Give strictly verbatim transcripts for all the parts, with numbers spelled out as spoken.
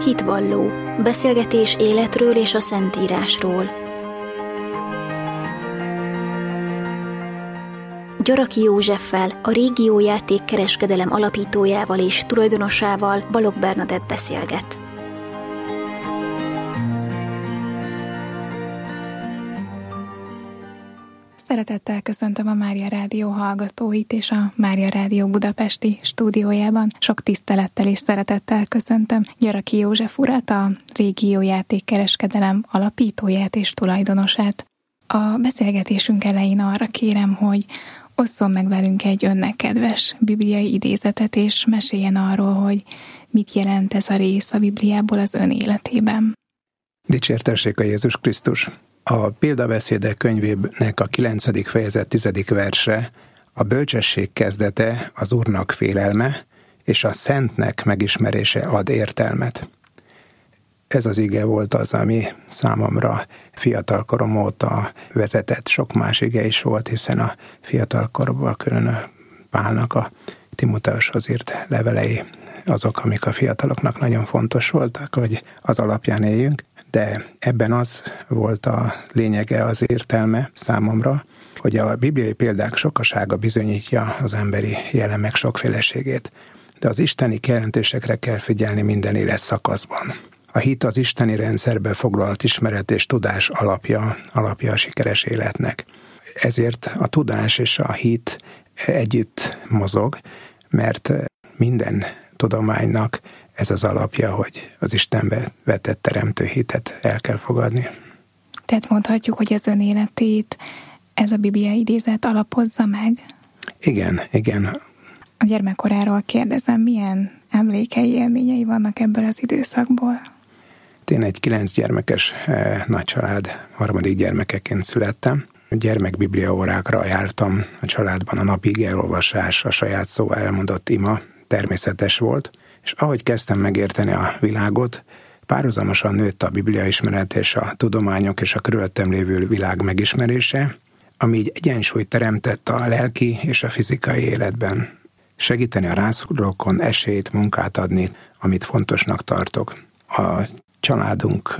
Hitvalló. Beszélgetés életről és a Szentírásról. Gyaraki Józseffel, a Régió Játékkereskedelem alapítójával és tulajdonosával, Balogh Bernadett beszélget. Szeretettel köszöntöm a Mária Rádió hallgatóit és a Mária Rádió budapesti stúdiójában. Sok tisztelettel és szeretettel köszöntöm Gyaraki József urat, a Régió Játékkereskedelem alapítóját és tulajdonosát. A beszélgetésünk elején arra kérem, hogy osszon meg velünk egy önnek kedves bibliai idézetet, és meséljen arról, hogy mit jelent ez a rész a Bibliából az ön életében. Dicsértessék a Jézus Krisztus! A Példabeszédek könyvének a kilencedik fejezet tizedik verse: a bölcsesség kezdete az Úrnak félelme, és a Szentnek megismerése ad értelmet. Ez az ige volt az, ami számomra fiatalkorom óta vezetett. Sok más ige is volt, hiszen a fiatalkorban külön Pálnak a Timóteushoz írt levelei azok, amik a fiataloknak nagyon fontos voltak, hogy az alapján éljünk. De ebben az volt a lényege, az értelme számomra, hogy a bibliai példák sokasága bizonyítja az emberi jellemek sokféleségét, de az isteni kijelentésekre kell figyelni minden életszakaszban. A hit az isteni rendszerbe foglalt ismeret és tudás alapja, alapja a sikeres életnek. Ezért a tudás és a hit együtt mozog, mert minden tudománynak ez az alapja, hogy az Istenbe vetett teremtő hitet el kell fogadni. Tehát mondhatjuk, hogy az ön életét ez a bibliai idézet alapozza meg? Igen, igen. A gyermekkoráról kérdezem, milyen emlékei, élményei vannak ebből az időszakból? Én egy kilenc gyermekes eh, nagycsalád harmadik gyermekeként születtem. Gyermekbiblia órákra jártam a családban, a napi ige elolvasás, a saját szóval elmondott ima természetes volt, és ahogy kezdtem megérteni a világot, párhuzamosan nőtt a bibliaismeret és a tudományok és a körülöttem lévő világ megismerése, ami így egyensúlyt teremtett a lelki és a fizikai életben. Segíteni a rászorulókon esélyt, munkát adni, amit fontosnak tartok. A családunk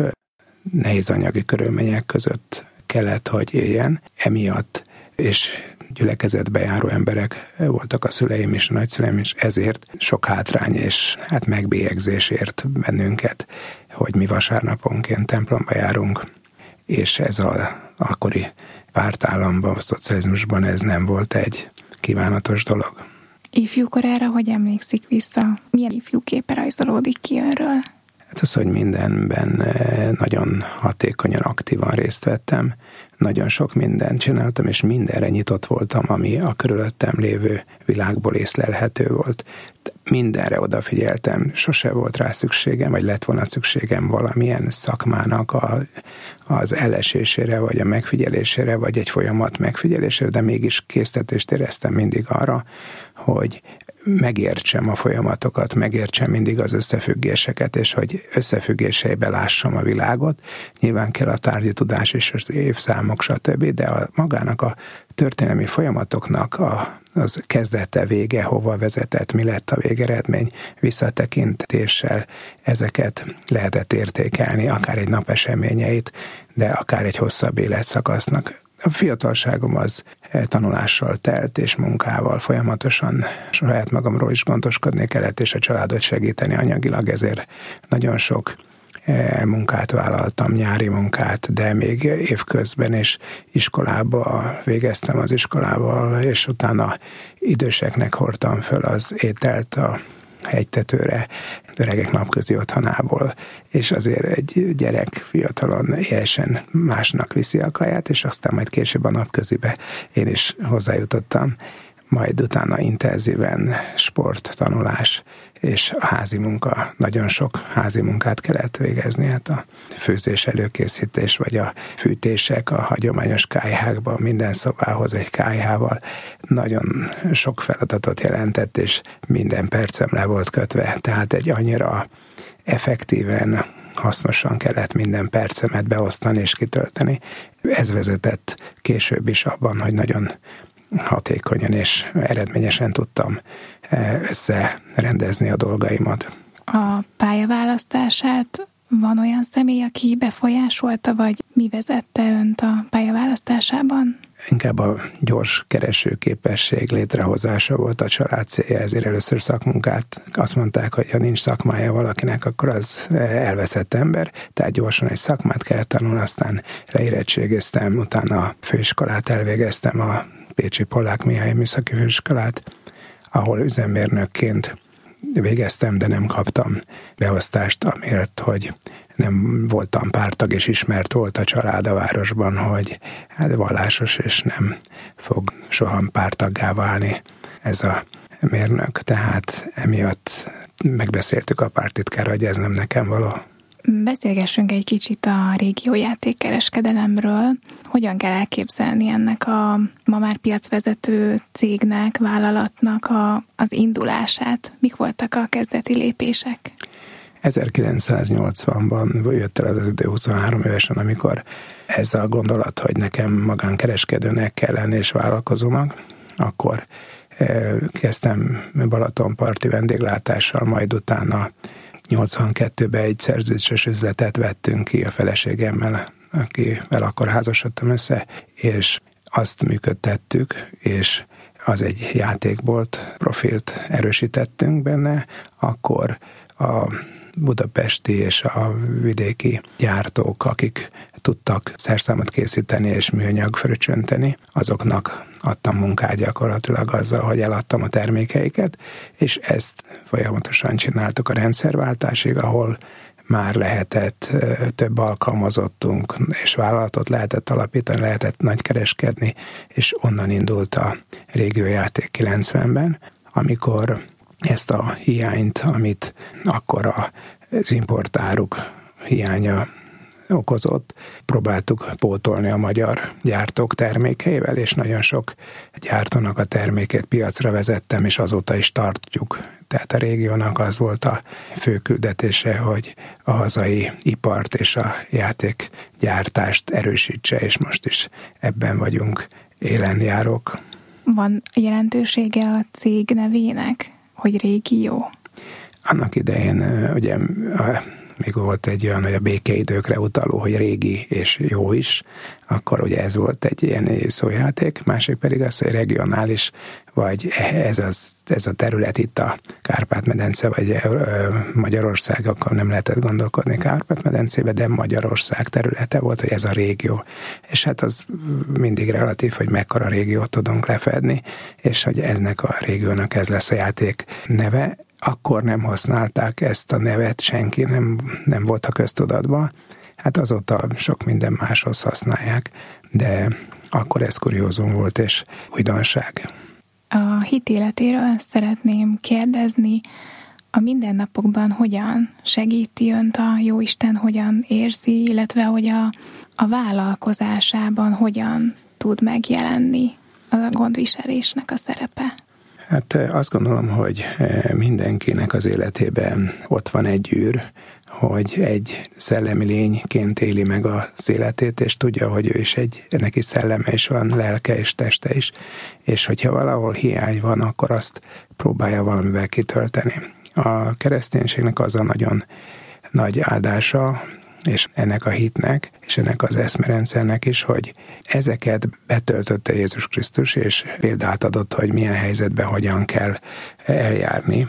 nehéz anyagi körülmények között kellett, hogy éljen, emiatt, és gyülekezetbe járó emberek voltak a szüleim és a nagyszüleim is, ezért sok hátrány és hát megbélyegzés ért bennünket, hogy mi vasárnaponként templomba járunk, és ez az akkori pártállamban, a szocializmusban ez nem volt egy kívánatos dolog. Ifjúkorára hogy emlékszik vissza? Milyen ifjú képe rajzolódik ki önről? Hát az, hogy mindenben nagyon hatékonyan, aktívan részt vettem, nagyon sok mindent csináltam, és mindenre nyitott voltam, ami a körülöttem lévő világból észlelhető volt. Mindenre odafigyeltem, sose volt rá szükségem, vagy lett volna szükségem valamilyen szakmának a, az elesésére, vagy a megfigyelésére, vagy egy folyamat megfigyelésére, de mégis késztetést éreztem mindig arra, hogy megértsem a folyamatokat, megértsem mindig az összefüggéseket, és hogy összefüggéseibe lássam a világot. Nyilván kell a tárgyi tudás és az évszámok, stb., de a, magának a történelmi folyamatoknak a, az kezdete, vége, hova vezetett, mi lett a végeredmény, visszatekintéssel ezeket lehetett értékelni, akár egy nap eseményeit, de akár egy hosszabb életszakasznak. A fiatalságom az tanulással telt, és munkával folyamatosan saját magamról is gondoskodni kellett, és a családot segíteni anyagilag, ezért nagyon sok munkát vállaltam, nyári munkát, de még évközben is iskolába végeztem az iskolával, és utána időseknek hordtam föl az ételt a hegytetőre, öregek napközi otthonából, és azért egy gyerek fiatalon teljesen másnak viszi a kaját, és aztán majd később a napközibe én is hozzájutottam, majd utána intenzíven sport, tanulás, és a házi munka, nagyon sok házi munkát kellett végezni, hát a főzés, előkészítés, vagy a fűtések a hagyományos kályhákban, minden szobához egy kályhával nagyon sok feladatot jelentett, és minden percem le volt kötve, tehát egy annyira effektíven, hasznosan kellett minden percemet beosztani és kitölteni. Ez vezetett később is abban, hogy nagyon hatékonyan és eredményesen tudtam összerendezni a dolgaimat. A pályaválasztását van olyan személy, aki befolyásolta, vagy mi vezette önt a pályaválasztásában? Inkább a gyors keresőképesség létrehozása volt a család célja, ezért először szakmunkát. Azt mondták, hogy ha nincs szakmája valakinek, akkor az elveszett ember, tehát gyorsan egy szakmát kell tanulni, aztán leérettségeztem, utána a főiskolát elvégeztem, a Pécsi Pollák Mihály Műszaki Főiskolát, ahol üzemmérnökként végeztem, de nem kaptam beosztást, amiért, hogy nem voltam párttag, és ismert volt a család a városban, hogy hát vallásos, és nem fog soha párttaggá válni ez a mérnök. Tehát emiatt megbeszéltük a párttitkára, hogy ez nem nekem való. Beszélgessünk egy kicsit a régiójátékkereskedelemről. Hogyan kell elképzelni ennek a ma már piacvezető cégnek, vállalatnak a, az indulását? Mik voltak a kezdeti lépések? ezerkilencszáznyolcvanban jött el az idő huszonhárom évesen, amikor ez a gondolat, hogy nekem magánkereskedőnek kell lenni és vállalkozónak, akkor kezdtem Balatonparti vendéglátással, majd utána nyolcvankettőben egy szerződéses üzletet vettünk ki a feleségemmel, akivel akkor házasodtam össze, és azt működtettük, és az egy játékbolt, profilt erősítettünk benne, akkor a budapesti és a vidéki gyártók, akik tudtak szerszámot készíteni és műanyag fröccsönteni, azoknak adtam munkát gyakorlatilag azzal, hogy eladtam a termékeiket, és ezt folyamatosan csináltuk a rendszerváltásig, ahol már lehetett több alkalmazottunk, és vállalatot lehetett alapítani, lehetett nagykereskedni, és onnan indult a régiójáték kilencvenben, amikor ezt a hiányt, amit akkor az importáruk hiánya okozott, próbáltuk pótolni a magyar gyártók termékeivel, és nagyon sok gyártónak a termékét piacra vezettem, és azóta is tartjuk. Tehát a régiónak az volt a fő küldetése, hogy a hazai ipart és a játékgyártást erősítse, és most is ebben vagyunk élenjárók. Van jelentősége a cég nevének, hogy régió? Annak idején ugye még volt egy olyan, hogy a békeidőkre utaló, hogy régi és jó is, akkor ugye ez volt egy ilyen szójáték, másik pedig az, hogy regionális, vagy ez, az, ez a terület itt a Kárpát-medence, vagy Magyarország, akkor nem lehetett gondolkodni Kárpát-medencébe, de Magyarország területe volt, hogy ez a régió. És hát az mindig relatív, hogy mekkora régiót tudunk lefedni, és hogy ennek a régiónak ez lesz a játék neve. Akkor nem használták ezt a nevet, senki nem, nem volt a köztudatban. Hát azóta sok minden máshoz használják, de akkor ez kuriózum volt és újdonság. A hitéletéről szeretném kérdezni, a mindennapokban hogyan segíti önt a Jóisten, hogyan érzi, illetve hogy a, a vállalkozásában hogyan tud megjelenni a gondviselésnek a szerepe? Hát azt gondolom, hogy mindenkinek az életében ott van egy űr, hogy egy szellemi lényként éli meg az életét, és tudja, hogy ő is egy, neki szelleme is van, lelke és teste is, és hogyha valahol hiány van, akkor azt próbálja valamivel kitölteni. A kereszténységnek az a nagyon nagy áldása, és ennek a hitnek, és ennek az eszmerendszernek is, hogy ezeket betöltötte Jézus Krisztus, és példát adott, hogy milyen helyzetben hogyan kell eljárni.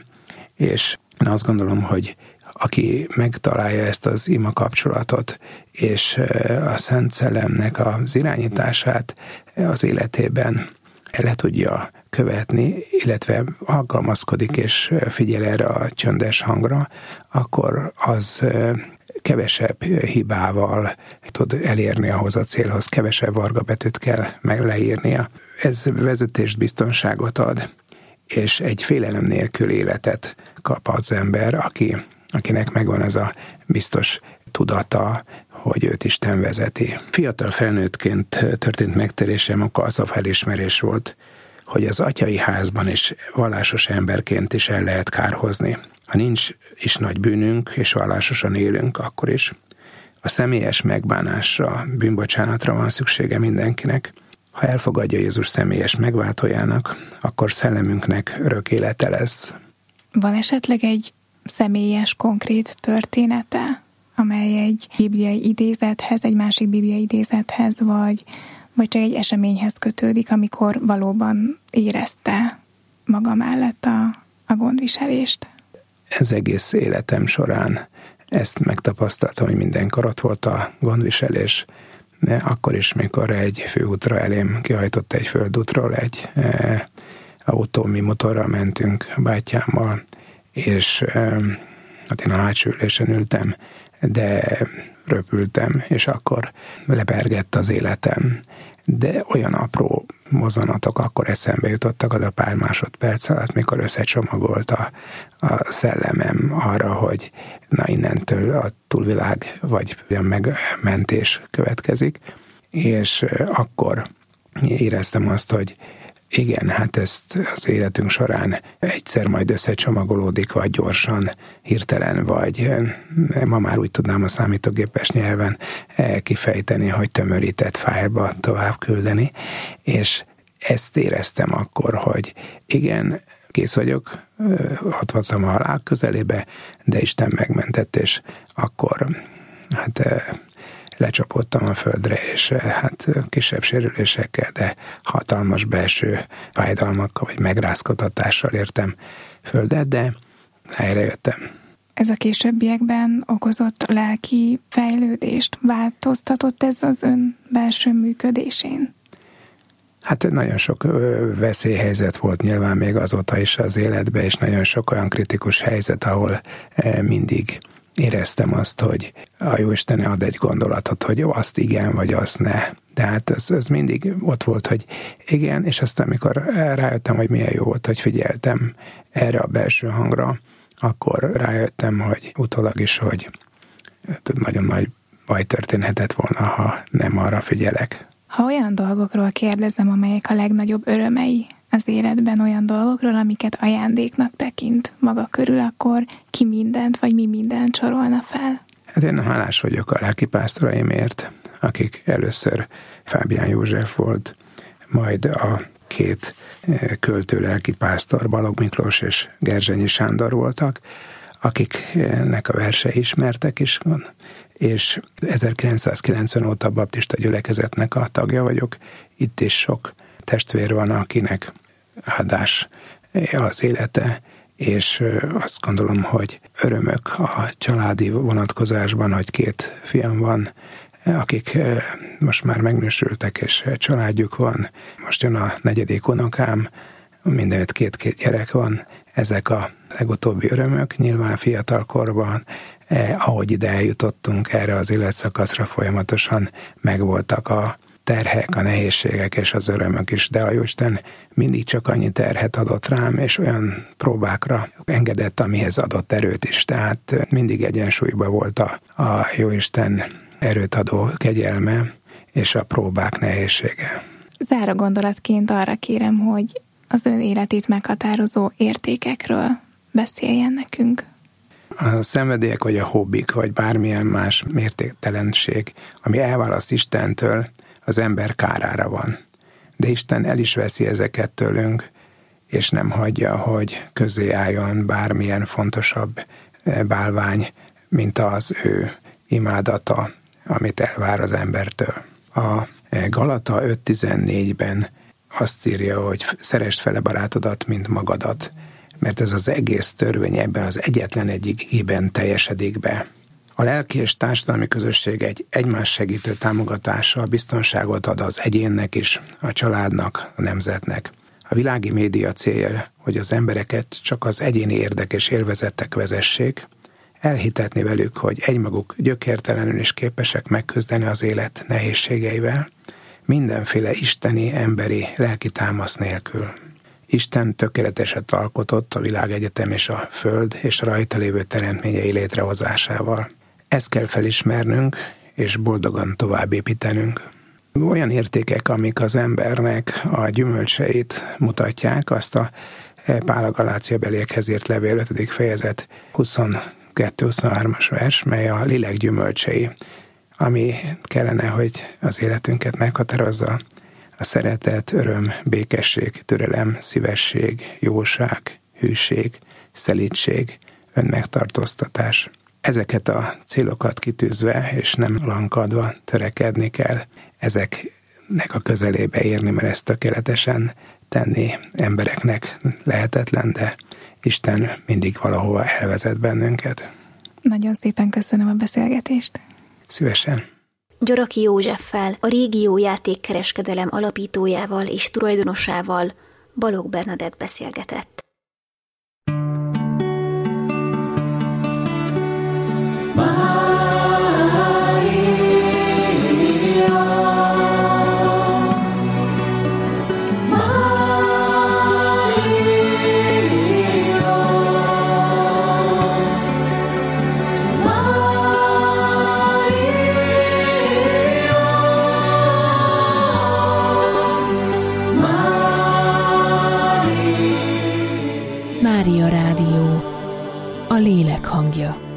És én azt gondolom, hogy aki megtalálja ezt az ima kapcsolatot, és a Szent Szellemnek az irányítását az életében le tudja követni, illetve alkalmazkodik és figyel erre a csöndes hangra, akkor az kevesebb hibával tud elérni ahhoz a célhoz, kevesebb varga betűt kell meg leírnia. Ez vezetést, biztonságot ad, és egy félelem nélkül életet kap az ember, aki, akinek megvan ez a biztos tudata, hogy őt Isten vezeti. Fiatal felnőttként történt megtérésem, akkor az a felismerés volt, hogy az atyai házban is vallásos emberként is el lehet kárhozni. Ha nincs is nagy bűnünk, és vallásosan élünk, akkor is a személyes megbánásra, bűnbocsánatra van szüksége mindenkinek. Ha elfogadja Jézus személyes megváltójának, akkor szellemünknek örök élete lesz. Van esetleg egy személyes, konkrét története, amely egy bibliai idézethez, egy másik bibliai idézethez, vagy, vagy csak egy eseményhez kötődik, amikor valóban érezte maga mellett a, a gondviselést? Ez egész életem során ezt megtapasztaltam, hogy mindenkor ott volt a gondviselés, de akkor is, mikor egy főútra elém kihajtott egy földútról, egy e, autó, mi motorral mentünk bátyámmal, és e, hát én a hátsó ülésen ültem, de röpültem, és akkor lepergett az életem. De olyan apró mozzanatok akkor eszembe jutottak az a pár másodperc alatt, mikor összecsomagolt a, a szellemem arra, hogy na innentől a túlvilág vagy a megmentés következik, és akkor éreztem azt, hogy igen, hát ezt az életünk során egyszer majd összecsomagolódik, vagy gyorsan, hirtelen, vagy ma már úgy tudnám a számítógépes nyelven kifejteni, hogy tömörített fájlba tovább küldeni, és ezt éreztem akkor, hogy igen, kész vagyok, ott voltam a halál közelébe, de Isten megmentett, és akkor hát lecsapódtam a földre, és hát kisebb sérülésekkel, de hatalmas belső fájdalmakkal, vagy megrázkodatással értem földet, de helyrejöttem. Ez a későbbiekben okozott lelki fejlődést? Változtatott ez az ön belső működésén? Hát nagyon sok veszélyhelyzet volt nyilván még azóta is az életben, és nagyon sok olyan kritikus helyzet, ahol mindig éreztem azt, hogy a Jóisten ad egy gondolatot, hogy jó, azt igen, vagy azt ne. De hát ez, ez mindig ott volt, hogy igen, és aztán amikor rájöttem, hogy milyen jó volt, hogy figyeltem erre a belső hangra, akkor rájöttem, hogy utólag is, hogy nagyon nagy baj történhetett volna, ha nem arra figyelek. Ha olyan dolgokról kérdezem, amelyek a legnagyobb örömei az életben, olyan dolgokról, amiket ajándéknak tekint maga körül, akkor ki mindent, vagy mi mindent sorolna fel? Hát én hálás vagyok a lelkipásztoraimért, akik először Fábián József volt, majd a két költő lelkipásztor, Balogh Miklós és Gerzsenyi Sándor voltak, akiknek a versei ismertek is, és ezerkilencszázkilencven óta a baptista gyülekezetnek a tagja vagyok. Itt is sok testvér van, akinek áldás az élete, és azt gondolom, hogy örömök a családi vonatkozásban, hogy két fiam van, akik most már megnősültek, és családjuk van. Most jön a negyedik unokám, mindenütt két-két gyerek van. Ezek a legutóbbi örömök, nyilván fiatal korban, eh, ahogy ide eljutottunk erre az életszakaszra, folyamatosan megvoltak a terhek, a nehézségek és az örömök is, de a Jóisten mindig csak annyi terhet adott rám, és olyan próbákra engedett, amihez adott erőt is. Tehát mindig egyensúlyban volt a, a Jóisten erőt adó kegyelme és a próbák nehézsége. Záró gondolatként arra kérem, hogy az ön életét meghatározó értékekről beszéljen nekünk. A szenvedélyek, vagy a hobbik, vagy bármilyen más mértéktelenség, ami elválaszt Istentől, az ember kárára van. De Isten el is veszi ezeket tőlünk, és nem hagyja, hogy közé álljon bármilyen fontosabb bálvány, mint az ő imádata, amit elvár az embertől. A Galata öt tizennégyben azt írja, hogy szeresd fele barátodat, mint magadat, mert ez az egész törvény ebben az egyetlen egyikében teljesedik be. A lelki és társadalmi közösség egy egymás segítő támogatással biztonságot ad az egyénnek is, a családnak, a nemzetnek. A világi média célja, hogy az embereket csak az egyéni érdek és élvezetek vezessék, elhitetni velük, hogy egymaguk gyökértelenül is képesek megküzdeni az élet nehézségeivel, mindenféle isteni, emberi, lelki támasz nélkül. Isten tökéleteset alkotott a világegyetem és a föld és a rajta lévő teremtményei létrehozásával. Ezt kell felismernünk, és boldogan továbbépítenünk. Olyan értékek, amik az embernek a gyümölcseit mutatják, azt a Pál a Galácia beliekhez írt levél ötödik fejezet huszonkettő-huszonhármas vers, mely a lélek gyümölcsei, ami kellene, hogy az életünket meghatározza: a szeretet, öröm, békesség, türelem, szívesség, jóság, hűség, szelídség, önmegtartóztatás. Ezeket a célokat kitűzve és nem lankadva törekedni kell ezeknek a közelébe érni, mert ezt tökéletesen tenni embereknek lehetetlen, de Isten mindig valahova elvezet bennünket. Nagyon szépen köszönöm a beszélgetést. Szívesen. Gyaraki Józseffel, a Régió Játékkereskedelem alapítójával és tulajdonosával Balogh Bernadett beszélgetett. Mária Rádió, a lélek hangja.